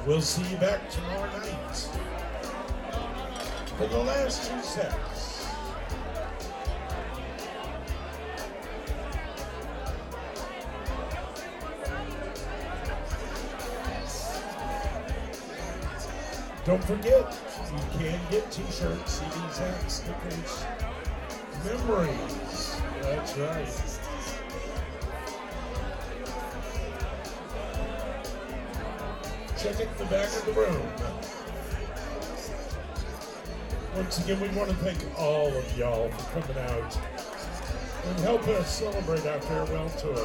We'll see you back tomorrow night for the last two sets. Don't forget, you can get t-shirts, CDs, hats, stickers, memories. That's right. Check it in the back of the room. Once again, we want to thank all of y'all for coming out and helping us celebrate our farewell tour.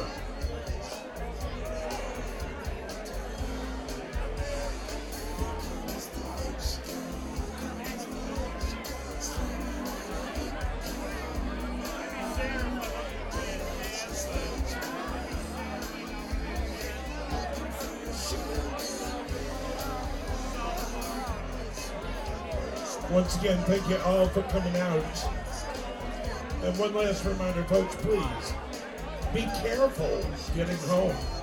Once again, thank you all for coming out. And one last reminder, folks, please be careful getting home.